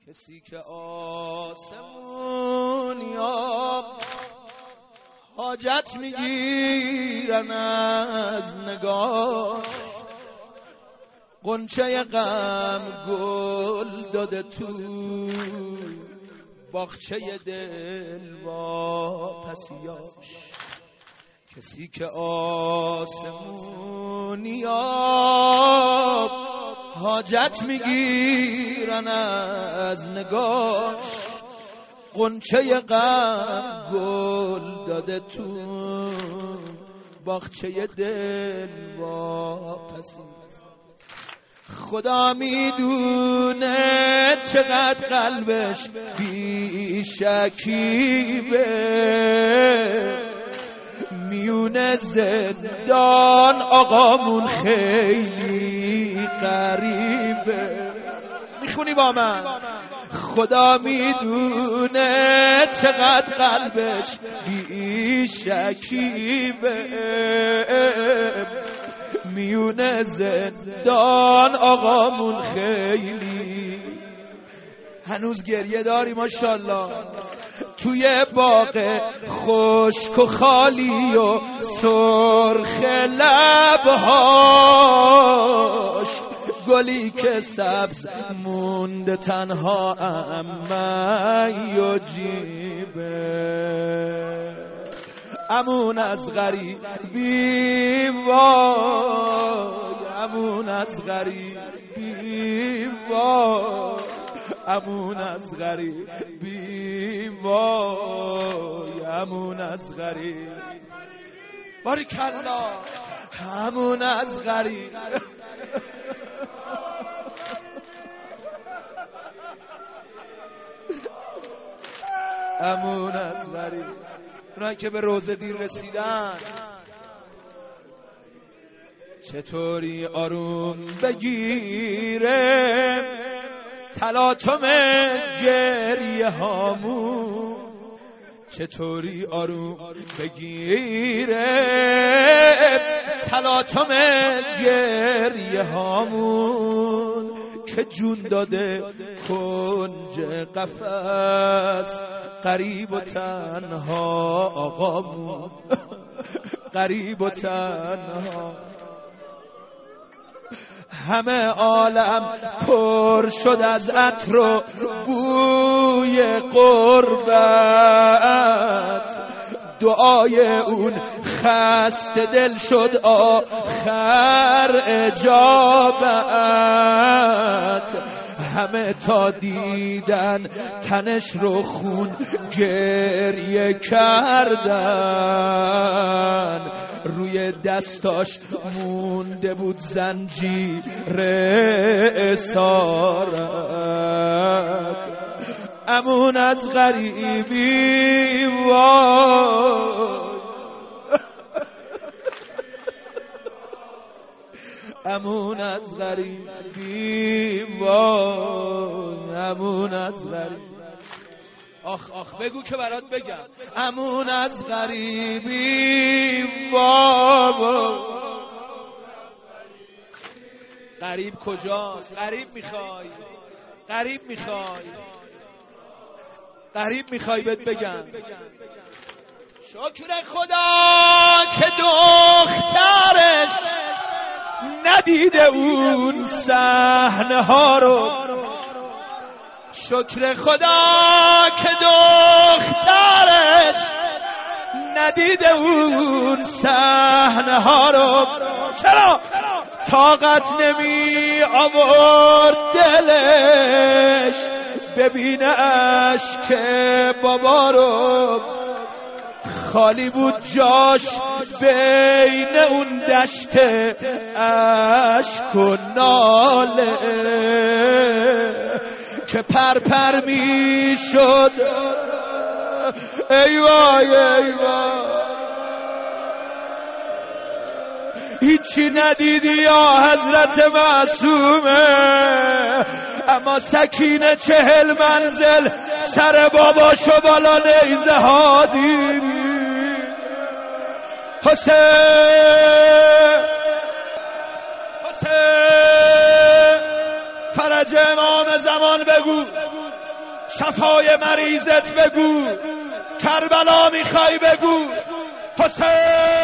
کسی که آسمون یا حاجت میگیرن از نگاه، غنچه غم گل داده تو باغچه دل با پسیاش. کسی که آسمون یا حاجت میگیرن از نگاش، غنچه غم گل داده تو باغچه دل با پسیاش. خدا میدونه چقدر قلبش بی شکیبه، میونه زندان آقامون خیلی قریبه. میخونی با من؟ خدا میدونه چقدر قلبش بی شکیبه، میونه زندان آقامون خیلی. هنوز گریه داری ماشاءالله. توی باغ خشک و خالی و سرخ لبهاش، گلی که سبز مونده تنها اما یجیبه. امون از غریبی وای، امون از غریبی وای، امون از غریبی وای، امون از غریب. باریکالله. امون از غریب. امون از غریب. اونایی که به روزه دیر رسیدن، چطوری آروم بگیره تلاطم گریه هامون، چطوری آروم بگیره تلاطم گریه هامون، که جون داده کنج قفس غریب و تنها آقامون، غریب و تنها. همه عالم پر شد از عطر و بوی قربت، دعای اون خسته دل شد آخر اجابت. همه تا دیدن تنش رو خون گریه کردن، روی دستاش مونده بود زنجیر اسارت. امون از غریبی وای، امون از غریبی وای، امون از غریبی. آخ آخ بگو که برات بگم. امون از غریبی وای. غریب کجاست؟ غریب میخوای؟ غریب میخوای؟ غریب میخوای بهت بگم. شکر خدا که دخترش ندیده اون صحنه ها رو، شکر خدا که دخترش ندیده اون صحنه ها رو. چرا؟ طاقت نمی آورد دلش ببینه اشک بابا رو، خالی بود جاش بین اون دشت اشک و ناله، که پر می شد. ای وای ای وای، هیچی ندیدی یا حضرت معصومه، اما سکینه 40 منزل سر باباشو بالا نیزه ها دیدی. حسین فرج امام زمان بگو. شفای مریضت بگو، کربلا میخوای بگو، حسین